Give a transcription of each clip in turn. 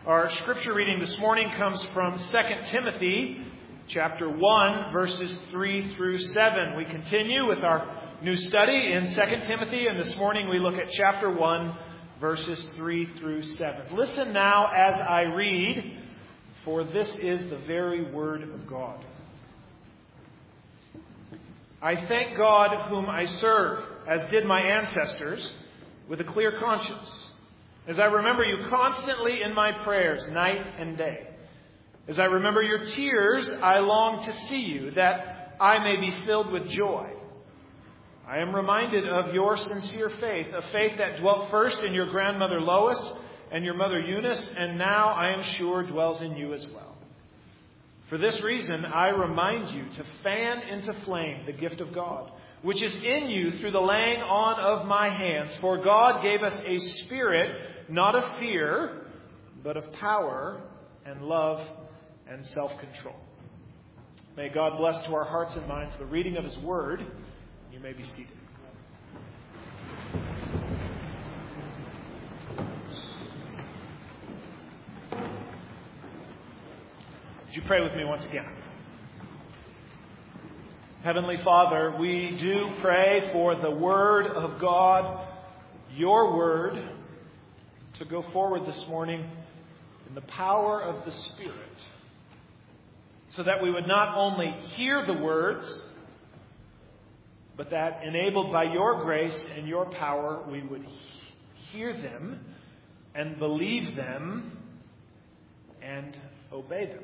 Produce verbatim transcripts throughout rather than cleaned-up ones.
Our scripture reading this morning comes from Second Timothy chapter one, verses three through seven. We continue with our new study in Second Timothy, and this morning we look at chapter one, verses three through seven. Listen now as I read, for this is the very word of God. I thank God whom I serve, as did my ancestors, with a clear conscience, as I remember you constantly in my prayers, night and day. As I remember your tears, I long to see you, that I may be filled with joy. I am reminded of your sincere faith, a faith that dwelt first in your grandmother Lois and your mother Eunice, and now I am sure dwells in you as well. For this reason, I remind you to fan into flame the gift of God, which is in you through the laying on of my hands. For God gave us a spirit, not of fear, but of power and love and self-control. May God bless to our hearts and minds the reading of His Word. You may be seated. Would you pray with me once again? Heavenly Father, we do pray for the Word of God, your Word, to go forward this morning in the power of the Spirit, so that we would not only hear the words, but that enabled by your grace and your power, we would hear them and believe them and obey them.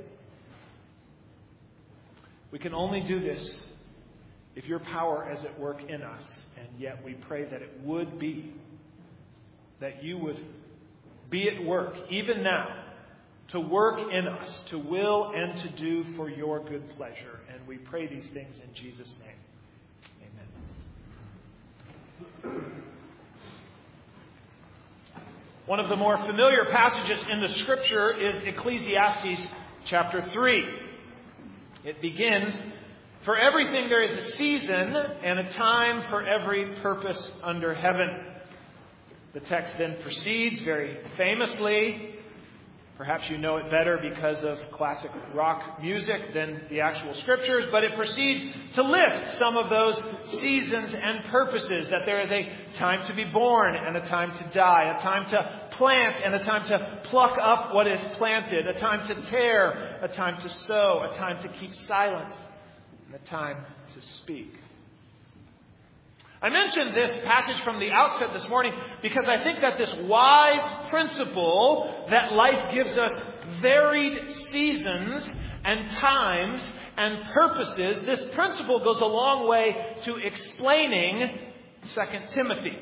We can only do this if your power is at work in us, and yet we pray that it would be, that you would be at work, even now, to work in us, to will and to do for your good pleasure. And we pray these things in Jesus' name. Amen. One of the more familiar passages in the Scripture is Ecclesiastes chapter three. It begins, "For everything there is a season and a time for every purpose under heaven." The text then proceeds very famously. Perhaps you know it better because of classic rock music than the actual Scriptures, but it proceeds to list some of those seasons and purposes, that there is a time to be born and a time to die, a time to plant and a time to pluck up what is planted, a time to tear, a time to sow, a time to keep silent, and a time to speak. I mentioned this passage from the outset this morning because I think that this wise principle that life gives us varied seasons and times and purposes, this principle goes a long way to explaining Second Timothy.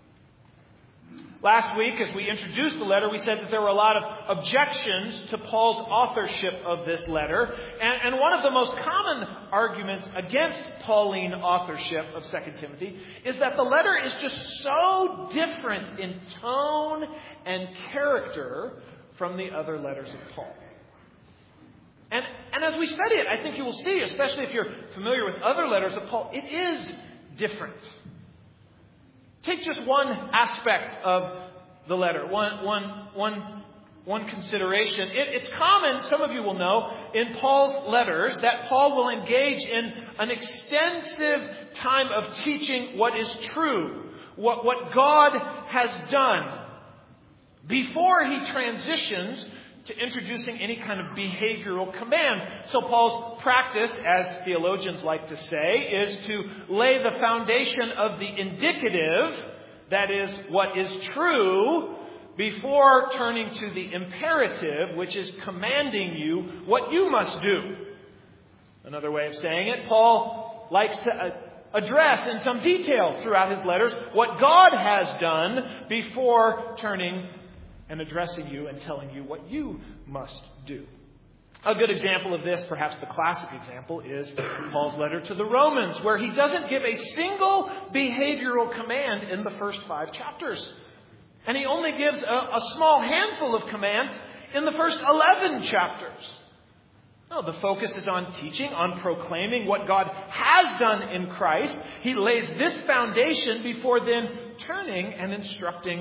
Last week, as we introduced the letter, we said that there were a lot of objections to Paul's authorship of this letter. And, and one of the most common arguments against Pauline authorship of Second Timothy is that the letter is just so different in tone and character from the other letters of Paul. And, and as we study it, I think you will see, especially if you're familiar with other letters of Paul, it is different. Take just one aspect of the letter, one, one, one, one consideration. It, it's common, some of you will know, in Paul's letters that Paul will engage in an extensive time of teaching what is true, what, what God has done, before he transitions to introducing any kind of behavioral command. So Paul's practice, as theologians like to say, is to lay the foundation of the indicative, that is, what is true, before turning to the imperative, which is commanding you what you must do. Another way of saying it, Paul likes to address in some detail throughout his letters what God has done before turning and addressing you and telling you what you must do. A good example of this, perhaps the classic example, is Paul's letter to the Romans, where he doesn't give a single behavioral command in the first five chapters. And he only gives a, a small handful of commands in the first eleven chapters. No, the focus is on teaching, on proclaiming what God has done in Christ. He lays this foundation before then turning and instructing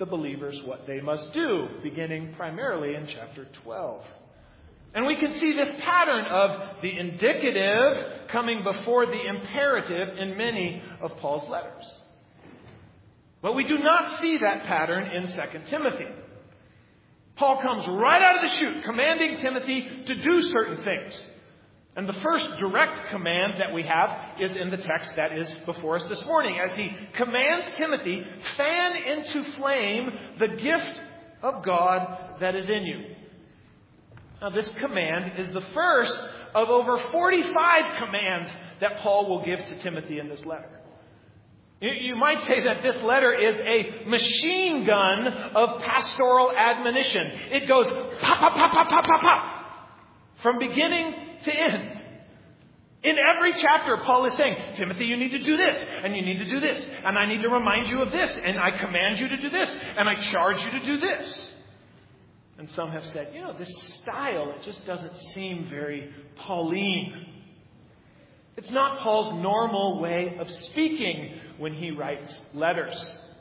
the believers what they must do, beginning primarily in chapter twelve. And we can see this pattern of the indicative coming before the imperative in many of Paul's letters. But we do not see that pattern in Second Timothy. Paul comes right out of the chute, commanding Timothy to do certain things. And the first direct command that we have is in the text that is before us this morning, as he commands Timothy, fan into flame the gift of God that is in you. Now, this command is the first of over forty-five commands that Paul will give to Timothy in this letter. You might say that this letter is a machine gun of pastoral admonition. It goes pop, pop, pop, pop, pop, pop, pop, from beginning to end. In every chapter, Paul is saying, Timothy, you need to do this, and you need to do this, and I need to remind you of this, and I command you to do this, and I charge you to do this. And some have said, you know, this style, it just doesn't seem very Pauline. It's not Paul's normal way of speaking when he writes letters.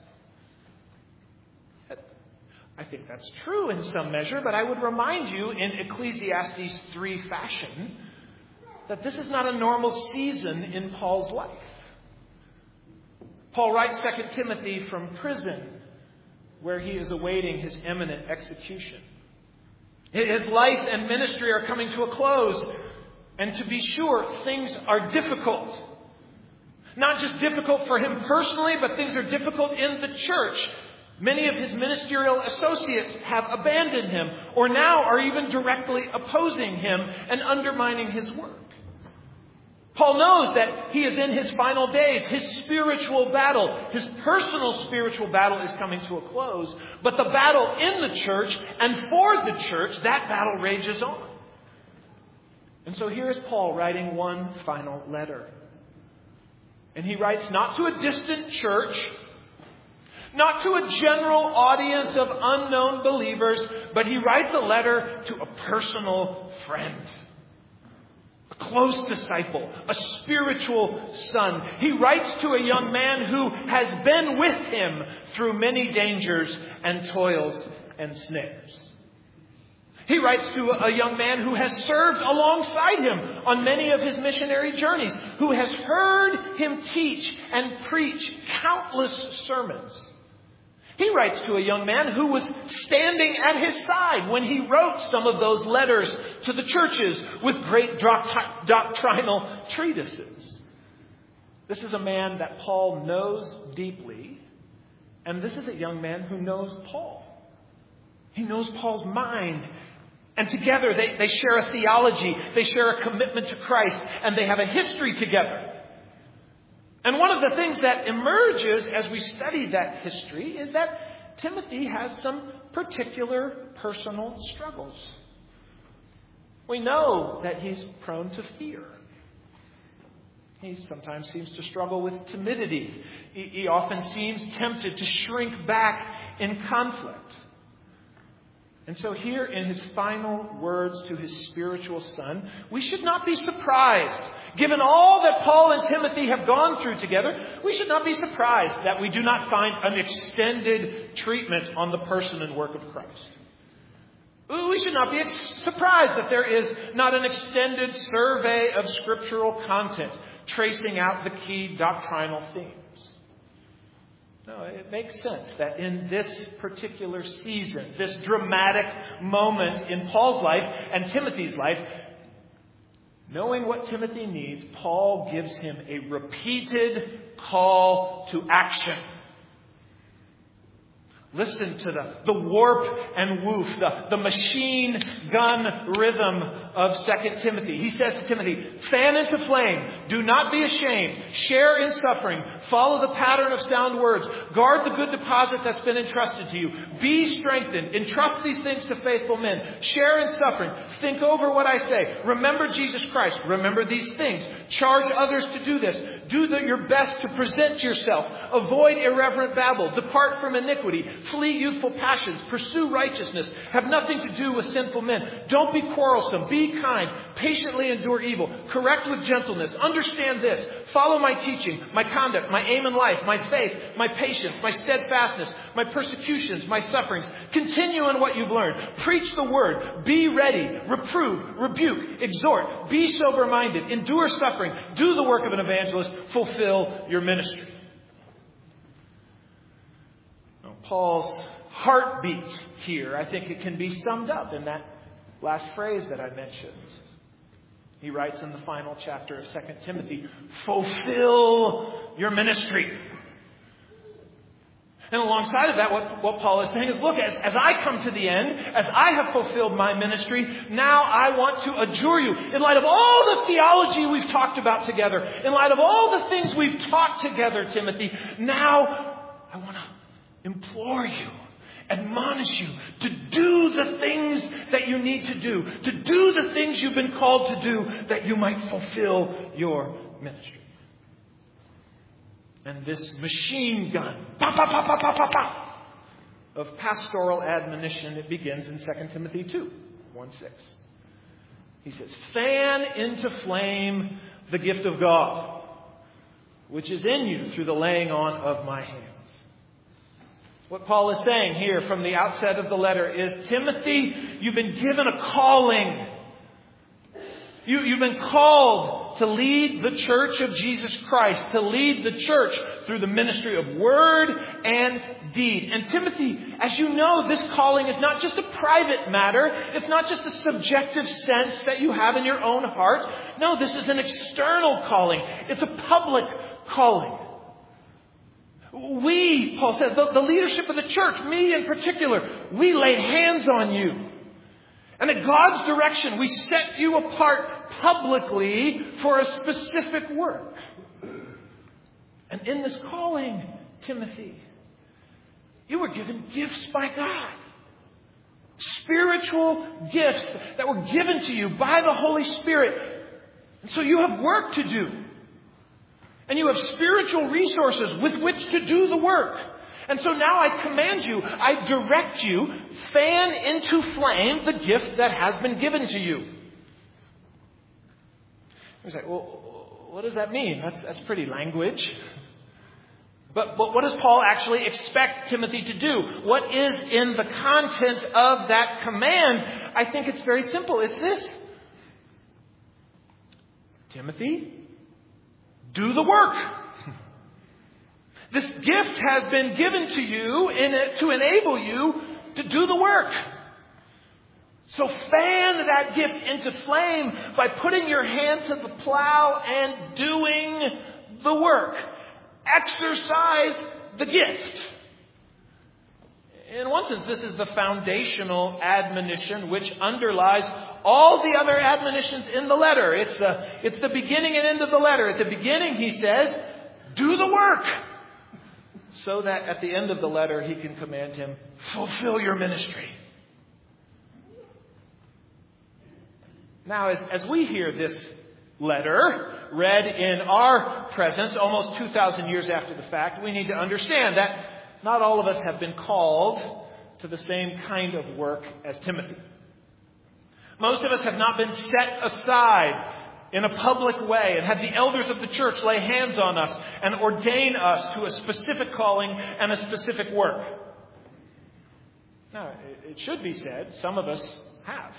I think that's true in some measure, but I would remind you in Ecclesiastes three fashion that this is not a normal season in Paul's life. Paul writes Second Timothy from prison, where he is awaiting his imminent execution. His life and ministry are coming to a close. And to be sure, things are difficult. Not just difficult for him personally, but things are difficult in the church. Many of his ministerial associates have abandoned him, or now are even directly opposing him and undermining his work. Paul knows that he is in his final days. His spiritual battle, his personal spiritual battle is coming to a close. But the battle in the church and for the church, that battle rages on. And so here is Paul writing one final letter. And he writes not to a distant church, not to a general audience of unknown believers, but he writes a letter to a personal friend, a close disciple, a spiritual son. He writes to a young man who has been with him through many dangers and toils and snares. He writes to a young man who has served alongside him on many of his missionary journeys, who has heard him teach and preach countless sermons. He writes to a young man who was standing at his side when he wrote some of those letters to the churches with great doctrinal treatises. This is a man that Paul knows deeply, and this is a young man who knows Paul. He knows Paul's mind. And together they, they share a theology, they share a commitment to Christ, and they have a history together. And one of the things that emerges as we study that history is that Timothy has some particular personal struggles. We know that he's prone to fear. He sometimes seems to struggle with timidity. He, he often seems tempted to shrink back in conflict. And so here in his final words to his spiritual son, we should not be surprised. Given all that Paul and Timothy have gone through together, we should not be surprised that we do not find an extended treatment on the person and work of Christ. We should not be surprised that there is not an extended survey of scriptural content tracing out the key doctrinal themes. No, it makes sense that in this particular season, this dramatic moment in Paul's life and Timothy's life, knowing what Timothy needs, Paul gives him a repeated call to action. Listen to the, the warp and woof, the, the machine gun rhythm of Second Timothy. He says to Timothy, fan into flame. Do not be ashamed. Share in suffering. Follow the pattern of sound words. Guard the good deposit that's been entrusted to you. Be strengthened. Entrust these things to faithful men. Share in suffering. Think over what I say. Remember Jesus Christ. Remember these things. Charge others to do this. Do the, your best to present yourself. Avoid irreverent babble. Depart from iniquity. Flee youthful passions. Pursue righteousness. Have nothing to do with sinful men. Don't be quarrelsome. Be kind. Patiently endure evil. Correct with gentleness. Understand this. Follow my teaching, my conduct, my aim in life, my faith, my patience, my steadfastness, my persecutions, my sufferings. Continue in what you've learned. Preach the word. Be ready. Reprove, rebuke, exhort. Be sober-minded. Endure suffering. Do the work of an evangelist. Fulfill your ministry. Now, Paul's heartbeat here, I think it can be summed up in that last phrase that I mentioned. He writes in the final chapter of Second Timothy, fulfill your ministry. And alongside of that, what, what Paul is saying is, look, as, as I come to the end, as I have fulfilled my ministry, now I want to adjure you, in light of all the theology we've talked about together, in light of all the things we've taught together, Timothy, now I want to implore you, admonish you to do the things that you need to do, to do the things you've been called to do, that you might fulfill your ministry. And this machine gun, pa, pa, pa, pa, pa, pa, pa, of pastoral admonition, it begins in Second Timothy two, one six. He says, fan into flame the gift of God, which is in you through the laying on of my hands. What Paul is saying here from the outset of the letter is, Timothy, you've been given a calling. You, you've been called to lead the church of Jesus Christ, to lead the church through the ministry of word and deed. And Timothy, as you know, this calling is not just a private matter. It's not just a subjective sense that you have in your own heart. No, this is an external calling. It's a public calling. We, Paul says, the, the leadership of the church, me in particular, we laid hands on you. And at God's direction, we set you apart publicly for a specific work. And in this calling, Timothy, you were given gifts by God. Spiritual gifts that were given to you by the Holy Spirit. And so you have work to do. And you have spiritual resources with which to do the work. And so now I command you, I direct you, fan into flame the gift that has been given to you. You say, well, what does that mean? That's, that's pretty language. But, but what does Paul actually expect Timothy to do? What is in the content of that command? I think it's very simple. It's this. Timothy, do the work. This gift has been given to you in it to enable you to do the work. So fan that gift into flame by putting your hand to the plow and doing the work. Exercise the gift. In one sense, this is the foundational admonition which underlies all the other admonitions in the letter. It's the, it's the beginning and end of the letter. At the beginning, he says, do the work. So that at the end of the letter, he can command him, fulfill your ministry. Now, as, as we hear this letter read in our presence, almost two thousand years after the fact, we need to understand that not all of us have been called to the same kind of work as Timothy. Most of us have not been set aside in a public way and had the elders of the church lay hands on us and ordain us to a specific calling and a specific work. Now, it should be said, some of us have.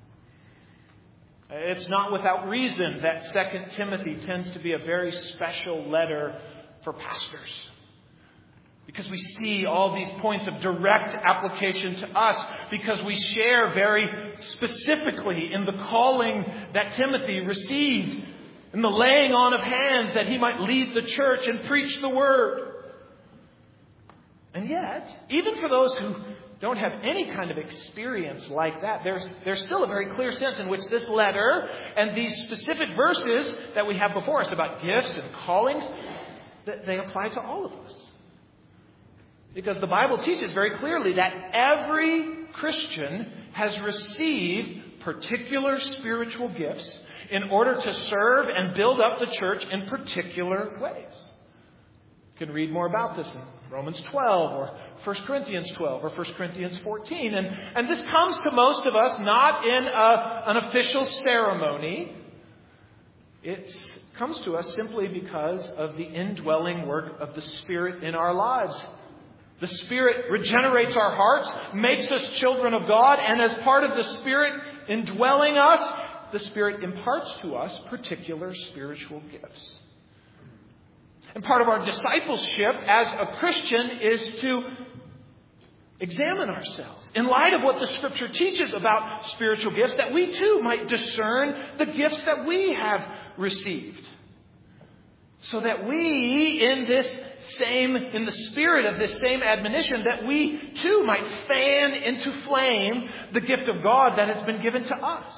It's not without reason that Second Timothy tends to be a very special letter for pastors. Because we see all these points of direct application to us. Because we share very specifically in the calling that Timothy received. In the laying on of hands that he might lead the church and preach the word. And yet, even for those who don't have any kind of experience like that, there's, there's still a very clear sense in which this letter and these specific verses that we have before us about gifts and callings, that they apply to all of us. Because the Bible teaches very clearly that every Christian has received particular spiritual gifts in order to serve and build up the church in particular ways. You can read more about this in Romans twelve or First Corinthians twelve or First Corinthians fourteen. And, and this comes to most of us not in a, an official ceremony. It comes to us simply because of the indwelling work of the Spirit in our lives. The Spirit regenerates our hearts, makes us children of God, and as part of the Spirit indwelling us, the Spirit imparts to us particular spiritual gifts. And part of our discipleship as a Christian is to examine ourselves in light of what the Scripture teaches about spiritual gifts, that we too might discern the gifts that we have received. So that we, in this same, in the spirit of this same admonition, that we too might fan into flame the gift of God that has been given to us.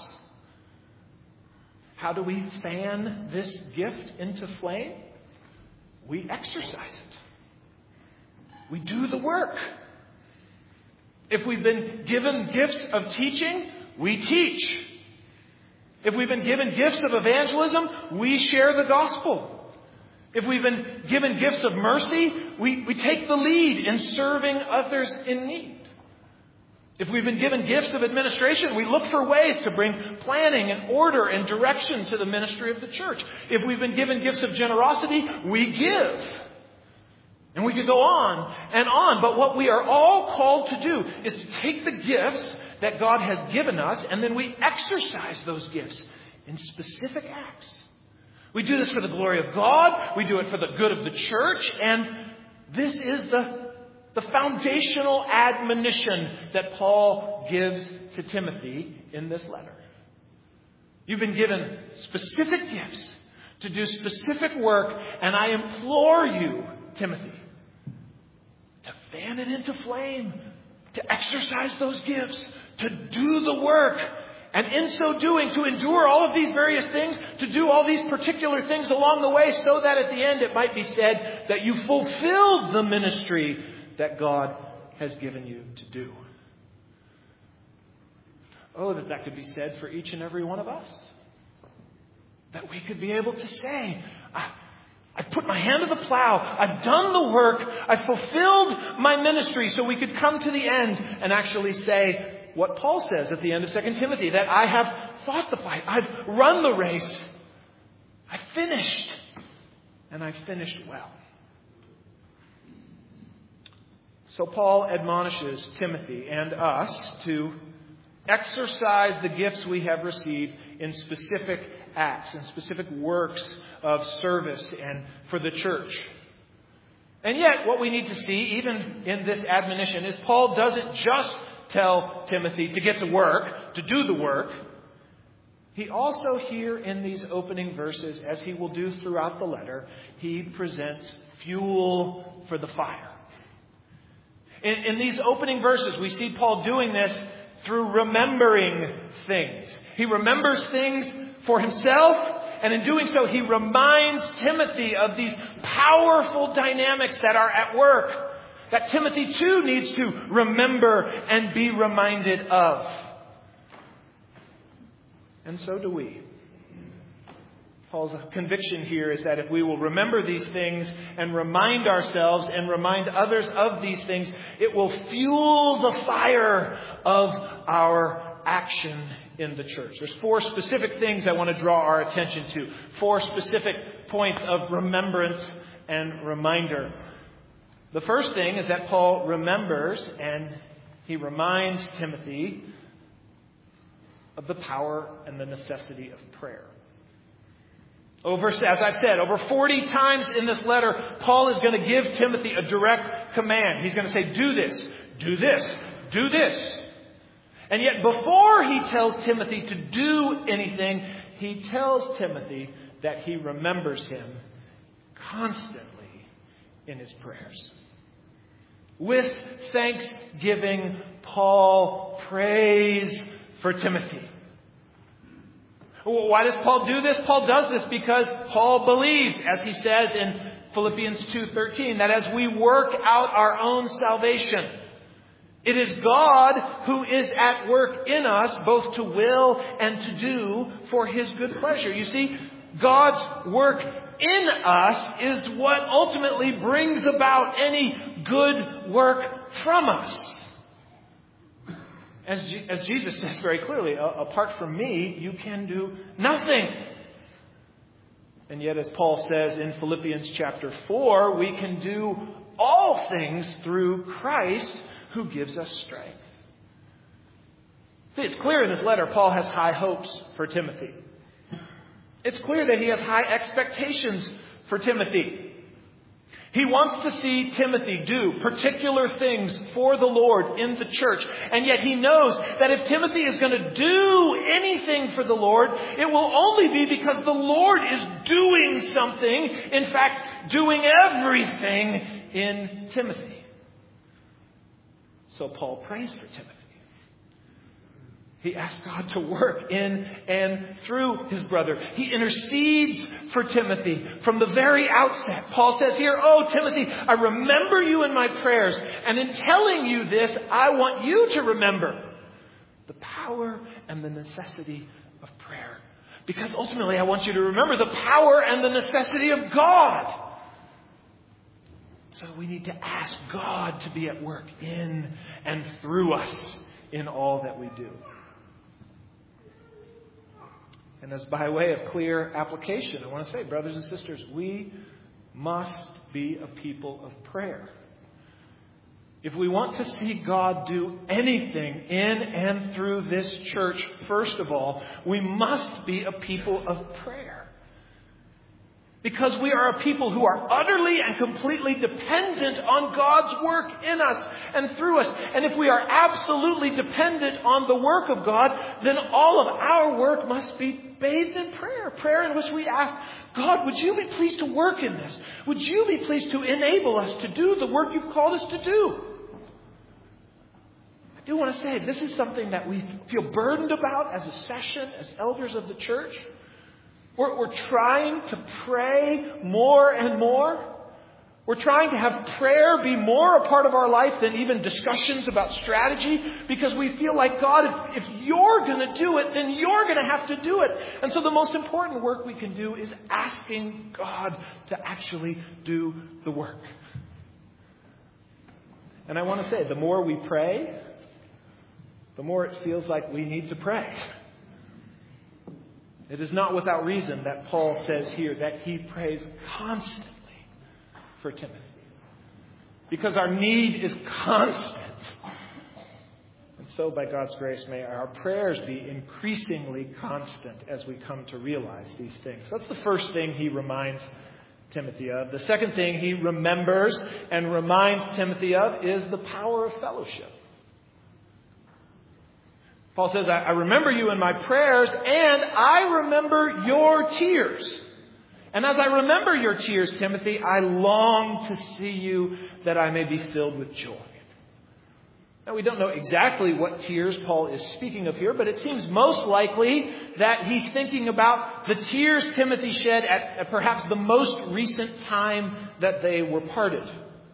How do we fan this gift into flame? We exercise it. We do the work. If we've been given gifts of teaching, we teach. If we've been given gifts of evangelism, we share the gospel. If we've been given gifts of mercy, we, we take the lead in serving others in need. If we've been given gifts of administration, we look for ways to bring planning and order and direction to the ministry of the church. If we've been given gifts of generosity, we give. And we could go on and on. But what we are all called to do is to take the gifts that God has given us, and then we exercise those gifts in specific acts. We do this for the glory of God. We do it for the good of the church. And this is the, the foundational admonition that Paul gives to Timothy in this letter. You've been given specific gifts to do specific work, and I implore you, Timothy, to fan it into flame, to exercise those gifts, to do the work. And in so doing, to endure all of these various things, to do all these particular things along the way, so that at the end it might be said that you fulfilled the ministry that God has given you to do. Oh, that that could be said for each and every one of us. That we could be able to say, I, I put my hand to the plow, I've done the work, I've fulfilled my ministry, so we could come to the end and actually say what Paul says at the end of Second Timothy, that I have fought the fight, I've run the race, I've finished, and I've finished well. So Paul admonishes Timothy and us to exercise the gifts we have received in specific acts and specific works of service and for the church. And yet, what we need to see, even in this admonition, is Paul doesn't just tell Timothy to get to work, to do the work. He also here in these opening verses, as he will do throughout the letter, he presents fuel for the fire. In, in these opening verses, we see Paul doing this through remembering things. He remembers things for himself, and in doing so, he reminds Timothy of these powerful dynamics that are at work, that Timothy too needs to remember and be reminded of. And so do we. Paul's conviction here is that if we will remember these things and remind ourselves and remind others of these things, it will fuel the fire of our action in the church. There's four specific things I want to draw our attention to. Four specific points of remembrance and reminder. The first thing is that Paul remembers and he reminds Timothy of the power and the necessity of prayer. Over, as I've said, over forty times in this letter, Paul is going to give Timothy a direct command. He's going to say, do this, do this, do this. And yet before he tells Timothy to do anything, he tells Timothy that he remembers him constantly in his prayers. With thanksgiving, Paul prays for Timothy. Why does Paul do this? Paul does this because Paul believes, as he says in Philippians two thirteen, that as we work out our own salvation, It is God who is at work in us, both to will and to do for His good pleasure. You see, God's work in us is what ultimately brings about any good work from us. As, G- as Jesus says very clearly, apart from me, you can do nothing. And yet, as Paul says in Philippians chapter four, we can do all things through Christ who gives us strength. See, it's clear in this letter Paul has high hopes for Timothy. It's clear that he has high expectations for Timothy. He wants to see Timothy do particular things for the Lord in the church. And yet he knows that if Timothy is going to do anything for the Lord, it will only be because the Lord is doing something. In fact, doing everything in Timothy. So Paul prays for Timothy. He asks God to work in and through his brother. He intercedes for Timothy from the very outset. Paul says here, "Oh, Timothy, I remember you in my prayers. And in telling you this, I want you to remember the power and the necessity of prayer. Because ultimately, I want you to remember the power and the necessity of God." So we need to ask God to be at work in and through us in all that we do. And as by way of clear application, I want to say, brothers and sisters, we must be a people of prayer. If we want to see God do anything in and through this church, first of all, we must be a people of prayer. Because we are a people who are utterly and completely dependent on God's work in us and through us. And if we are absolutely dependent on the work of God, then all of our work must be bathed in prayer. Prayer in which we ask, God, would you be pleased to work in this? Would you be pleased to enable us to do the work you've called us to do? I do want to say, this is something that we feel burdened about as a session, as elders of the church. We're, we're trying to pray more and more. We're trying to have prayer be more a part of our life than even discussions about strategy, because we feel like, God, if, if you're going to do it, then you're going to have to do it. And so the most important work we can do is asking God to actually do the work. And I want to say, the more we pray, the more it feels like we need to pray. It is not without reason that Paul says here that he prays constantly for Timothy. Because our need is constant. And so by God's grace, may our prayers be increasingly constant as we come to realize these things. That's the first thing he reminds Timothy of. The second thing he remembers and reminds Timothy of is the power of fellowship. Paul says, I remember you in my prayers, and I remember your tears. And as I remember your tears, Timothy, I long to see you that I may be filled with joy. Now, we don't know exactly what tears Paul is speaking of here, but it seems most likely that he's thinking about the tears Timothy shed at, at perhaps the most recent time that they were parted.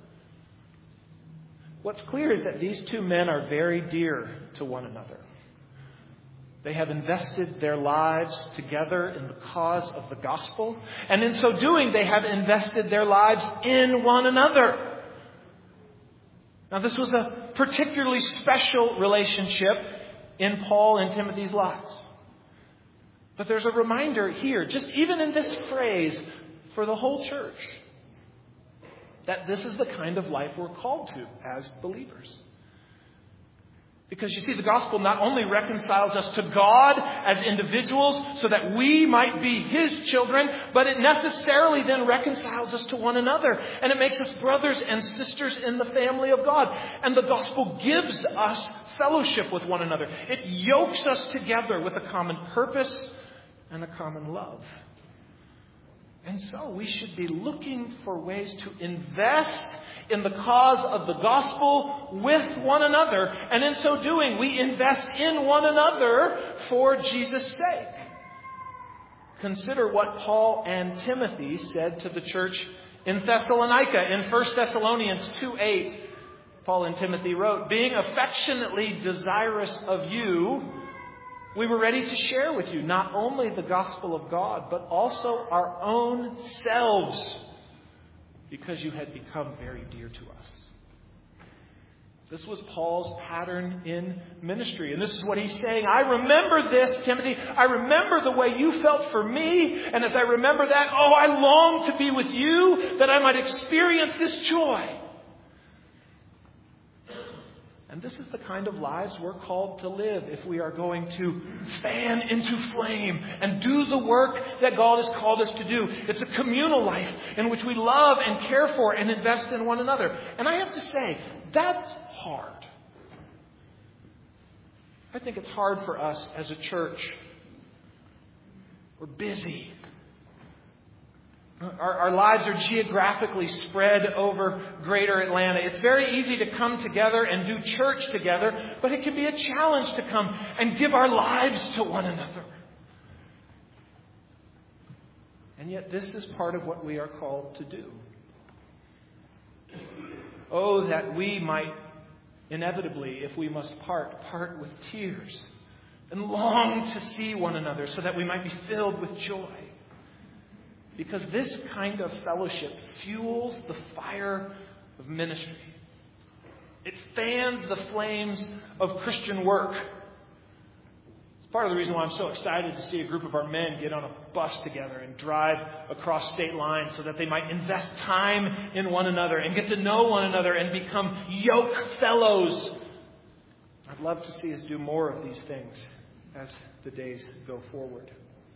What's clear is that these two men are very dear to one another. They have invested their lives together in the cause of the gospel. And in so doing, they have invested their lives in one another. Now, this was a particularly special relationship in Paul and Timothy's lives. But there's a reminder here, just even in this phrase, for the whole church, that this is the kind of life we're called to as believers. Because you see, the gospel not only reconciles us to God as individuals so that we might be His children, but it necessarily then reconciles us to one another. And it makes us brothers and sisters in the family of God. And the gospel gives us fellowship with one another. It yokes us together with a common purpose and a common love. And so we should be looking for ways to invest in the cause of the gospel with one another. And in so doing, we invest in one another for Jesus' sake. Consider what Paul and Timothy said to the church in Thessalonica. In First Thessalonians two eight, Paul and Timothy wrote, being affectionately desirous of you, we were ready to share with you not only the gospel of God, but also our own selves, because you had become very dear to us. This was Paul's pattern in ministry. And this is what he's saying. I remember this, Timothy. I remember the way you felt for me. And as I remember that, oh, I long to be with you that I might experience this joy. And this is the kind of lives we're called to live if we are going to fan into flame and do the work that God has called us to do. It's a communal life in which we love and care for and invest in one another. And I have to say, that's hard. I think it's hard for us as a church. We're busy. Our, our lives are geographically spread over greater Atlanta. It's very easy to come together and do church together, but it can be a challenge to come and give our lives to one another. And yet this is part of what we are called to do. Oh, that we might inevitably, if we must part, part with tears and long to see one another so that we might be filled with joy. Because this kind of fellowship fuels the fire of ministry. It fans the flames of Christian work. It's part of the reason why I'm so excited to see a group of our men get on a bus together and drive across state lines so that they might invest time in one another and get to know one another and become yoke fellows. I'd love to see us do more of these things as the days go forward.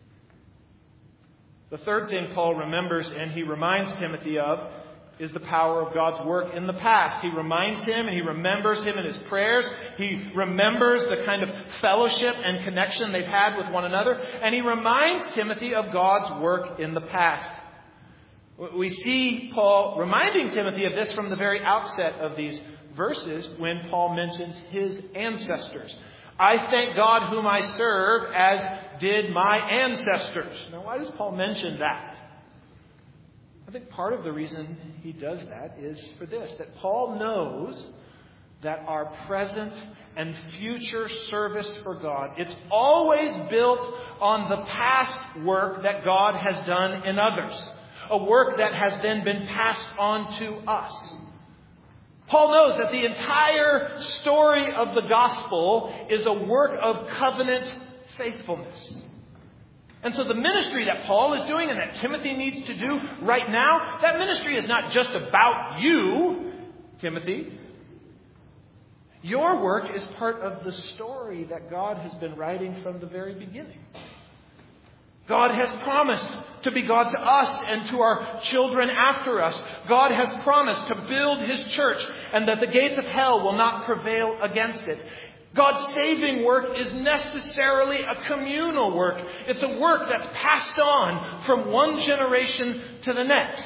The third thing Paul remembers and he reminds Timothy of is the power of God's work in the past. He reminds him and he remembers him in his prayers. He remembers the kind of fellowship and connection they've had with one another. And he reminds Timothy of God's work in the past. We see Paul reminding Timothy of this from the very outset of these verses when Paul mentions his ancestors. I thank God whom I serve as did my ancestors. Now, why does Paul mention that? I think part of the reason he does that is for this, that Paul knows that our present and future service for God, it's always built on the past work that God has done in others, a work that has then been passed on to us. Paul knows that the entire story of the gospel is a work of covenant faithfulness. And so the ministry that Paul is doing and that Timothy needs to do right now, that ministry is not just about you, Timothy. Your work is part of the story that God has been writing from the very beginning. God has promised to be God to us and to our children after us. God has promised to build His church and that the gates of hell will not prevail against it. God's saving work is necessarily a communal work. It's a work that's passed on from one generation to the next.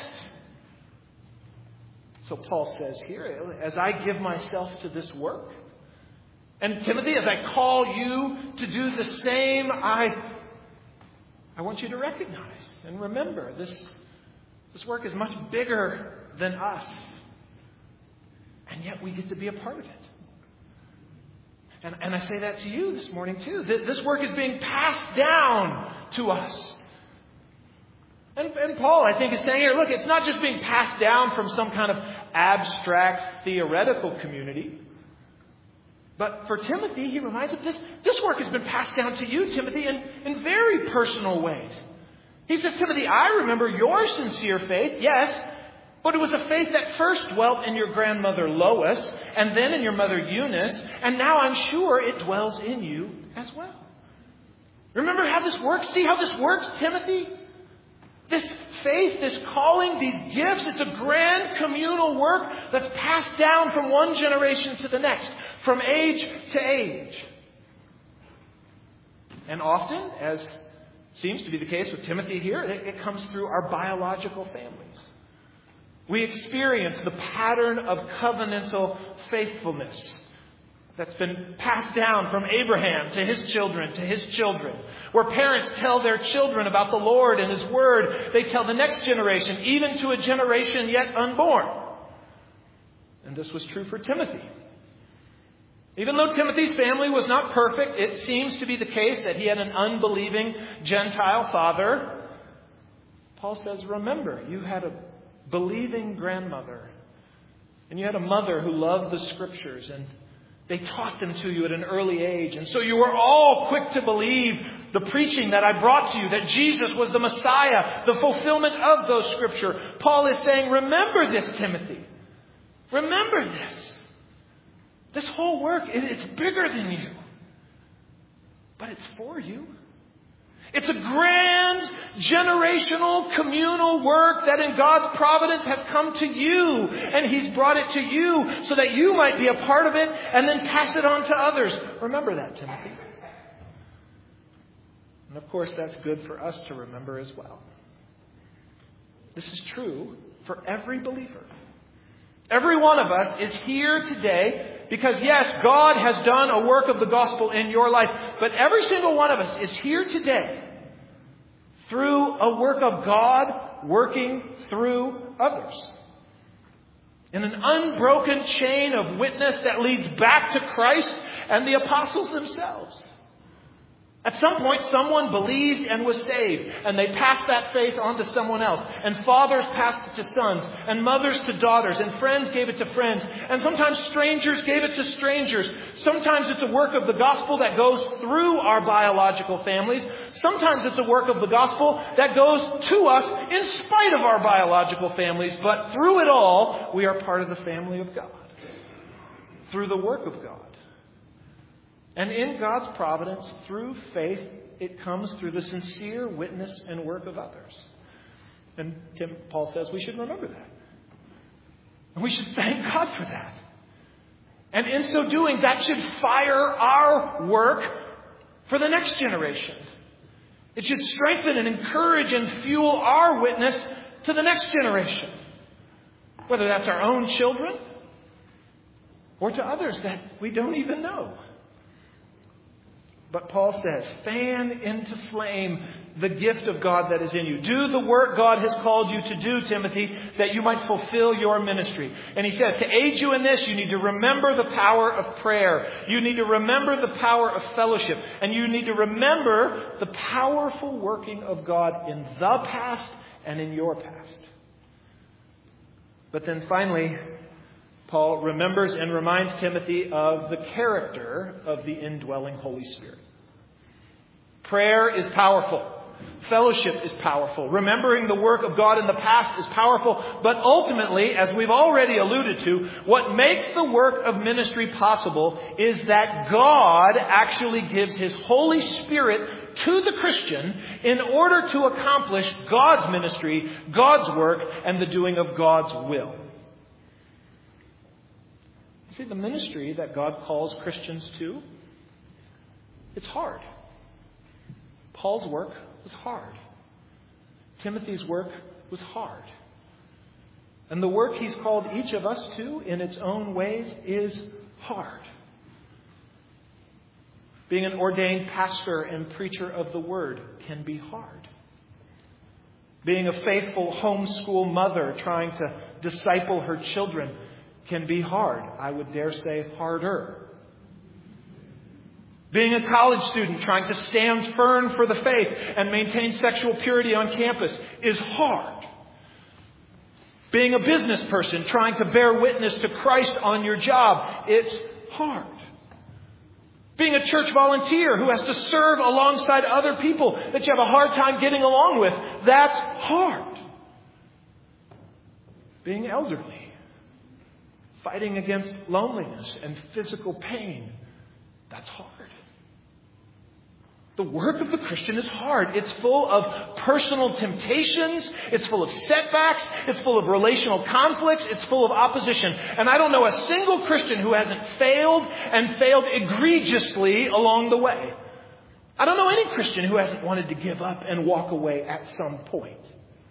So Paul says here, as I give myself to this work, and Timothy, as I call you to do the same, I I want you to recognize and remember this, this work is much bigger than us. And yet we get to be a part of it. And, and I say that to you this morning too. This work is being passed down to us. And, and Paul, I think, is saying here, look, it's not just being passed down from some kind of abstract theoretical community. But for Timothy, he reminds us this, this work has been passed down to you, Timothy, in, in very personal ways. He says, Timothy, I remember your sincere faith, yes, but it was a faith that first dwelt in your grandmother Lois, and then in your mother Eunice, and now I'm sure it dwells in you as well. Remember how this works? See how this works, Timothy? This faith, this calling, these gifts, it's a grand communal work that's passed down from one generation to the next, from age to age. And often, as seems to be the case with Timothy here, it, it comes through our biological families. We experience the pattern of covenantal faithfulness that's been passed down from Abraham to his children, to his children. Where parents tell their children about the Lord and His Word, they tell the next generation, even to a generation yet unborn. And this was true for Timothy. Even though Timothy's family was not perfect, it seems to be the case that he had an unbelieving Gentile father. Paul says, remember, you had a believing grandmother. And you had a mother who loved the Scriptures. And they taught them to you at an early age. And so you were all quick to believe the preaching that I brought to you, that Jesus was the Messiah, the fulfillment of those Scriptures. Paul is saying, remember this, Timothy. Remember this. This whole work, it's bigger than you. But it's for you. It's a grand, generational, communal work that in God's providence has come to you. And He's brought it to you so that you might be a part of it and then pass it on to others. Remember that, Timothy. And of course, that's good for us to remember as well. This is true for every believer. Every one of us is here today because, yes, God has done a work of the gospel in your life. But every single one of us is here today through a work of God working through others. In an unbroken chain of witness that leads back to Christ and the apostles themselves. At some point, someone believed and was saved, and they passed that faith on to someone else. And fathers passed it to sons, and mothers to daughters, and friends gave it to friends. And sometimes strangers gave it to strangers. Sometimes it's a work of the gospel that goes through our biological families. Sometimes it's a work of the gospel that goes to us in spite of our biological families. But through it all, we are part of the family of God. Through the work of God. And in God's providence, through faith, it comes through the sincere witness and work of others. And Tim, Paul says we should remember that. And we should thank God for that. And in so doing, that should fire our work for the next generation. It should strengthen and encourage and fuel our witness to the next generation. Whether that's our own children or to others that we don't even know. But Paul says, fan into flame the gift of God that is in you. Do the work God has called you to do, Timothy, that you might fulfill your ministry. And he says, to aid you in this, you need to remember the power of prayer. You need to remember the power of fellowship. And you need to remember the powerful working of God in the past and in your past. But then finally, Paul remembers and reminds Timothy of the character of the indwelling Holy Spirit. Prayer is powerful. Fellowship is powerful. Remembering the work of God in the past is powerful. But ultimately, as we've already alluded to, what makes the work of ministry possible is that God actually gives His Holy Spirit to the Christian in order to accomplish God's ministry, God's work, and the doing of God's will. See, the ministry that God calls Christians to, it's hard. Paul's work was hard. Timothy's work was hard. And the work he's called each of us to in its own ways is hard. Being an ordained pastor and preacher of the Word can be hard. Being a faithful homeschool mother trying to disciple her children can be hard. I would dare say harder. Being a college student trying to stand firm for the faith and maintain sexual purity on campus is hard. Being a business person trying to bear witness to Christ on your job, it's hard. Being a church volunteer who has to serve alongside other people that you have a hard time getting along with, that's hard. Being elderly. Fighting against loneliness and physical pain. That's hard. The work of the Christian is hard. It's full of personal temptations. It's full of setbacks. It's full of relational conflicts. It's full of opposition. And I don't know a single Christian who hasn't failed and failed egregiously along the way. I don't know any Christian who hasn't wanted to give up and walk away at some point.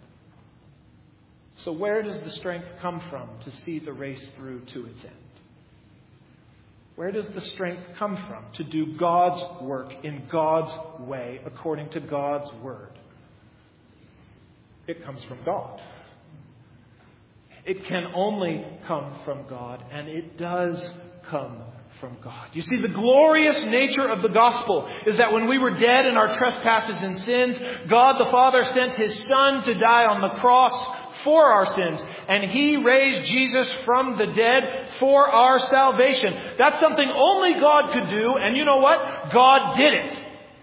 So where does the strength come from to see the race through to its end? Where does the strength come from to do God's work in God's way, according to God's Word? It comes from God. It can only come from God, and it does come from God. You see, the glorious nature of the gospel is that when we were dead in our trespasses and sins, God the Father sent His Son to die on the cross for our sins. And He raised Jesus from the dead for our salvation. That's something only God could do. And you know what? God did it.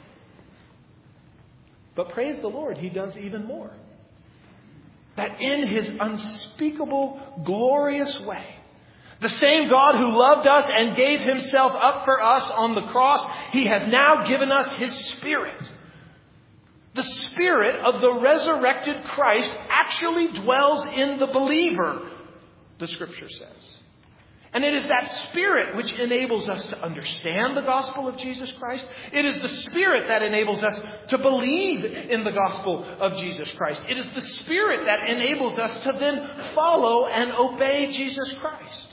But praise the Lord, He does even more. That in His unspeakable, glorious way, the same God who loved us and gave Himself up for us on the cross, He has now given us His Spirit. The Spirit of the resurrected Christ actually dwells in the believer, the Scripture says. And it is that Spirit which enables us to understand the gospel of Jesus Christ. It is the Spirit that enables us to believe in the gospel of Jesus Christ. It is the Spirit that enables us to then follow and obey Jesus Christ.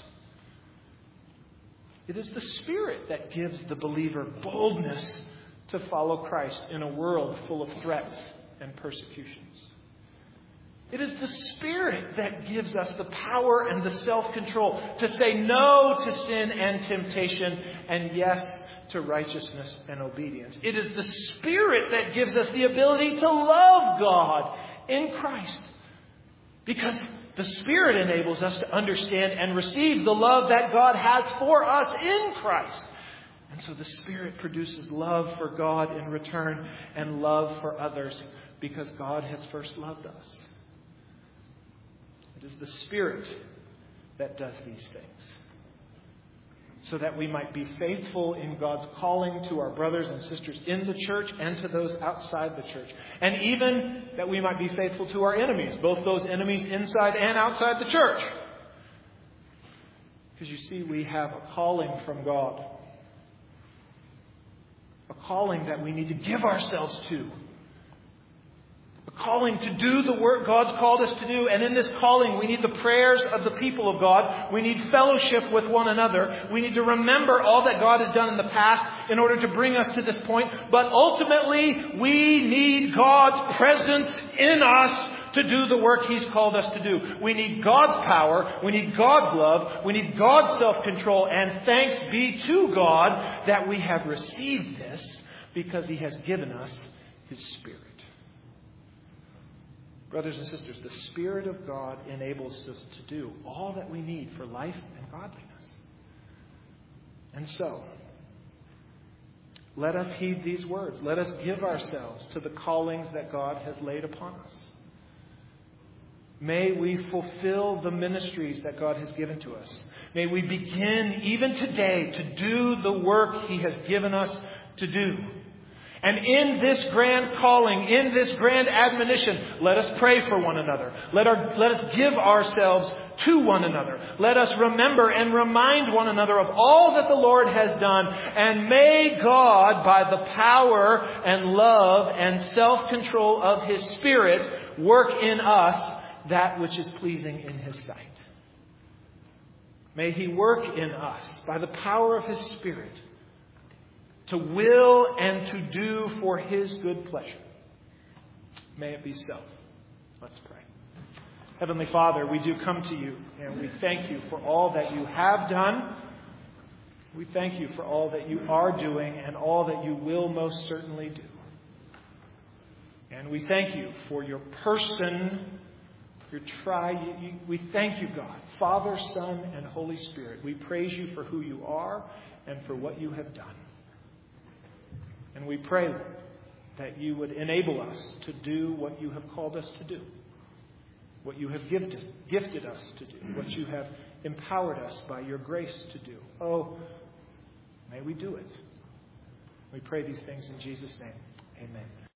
It is the Spirit that gives the believer boldness to follow Christ in a world full of threats and persecutions. It is the Spirit that gives us the power and the self-control to say no to sin and temptation and yes to righteousness and obedience. It is the Spirit that gives us the ability to love God in Christ. Because the Spirit enables us to understand and receive the love that God has for us in Christ. And so the Spirit produces love for God in return and love for others because God has first loved us. It is the Spirit that does these things so that we might be faithful in God's calling to our brothers and sisters in the church and to those outside the church. And even that we might be faithful to our enemies, both those enemies inside and outside the church. Because you see, we have a calling from God. A calling that we need to give ourselves to. A calling to do the work God's called us to do. And in this calling, we need the prayers of the people of God. We need fellowship with one another. We need to remember all that God has done in the past in order to bring us to this point. But ultimately, we need God's presence in us to do the work He's called us to do. We need God's power. We need God's love. We need God's self-control. And thanks be to God that we have received this because He has given us His Spirit. Brothers and sisters, the Spirit of God enables us to do all that we need for life and godliness. And so, let us heed these words. Let us give ourselves to the callings that God has laid upon us. May we fulfill the ministries that God has given to us. May we begin even today to do the work He has given us to do. And in this grand calling, in this grand admonition, let us pray for one another. Let, our, let us give ourselves to one another. Let us remember and remind one another of all that the Lord has done. And may God, by the power and love and self-control of His Spirit, work in us that which is pleasing in His sight. May He work in us by the power of His Spirit to will and to do for His good pleasure. May it be so. Let's pray. Heavenly Father, we do come to You and we thank You for all that You have done. We thank You for all that You are doing and all that You will most certainly do. And we thank You for Your person, Your tri. We thank You, God, Father, Son, and Holy Spirit. We praise You for who You are and for what You have done. And we pray, Lord, that You would enable us to do what You have called us to do, what You have gifted, gifted us to do, what You have empowered us by Your grace to do. Oh, may we do it. We pray these things in Jesus' name. Amen.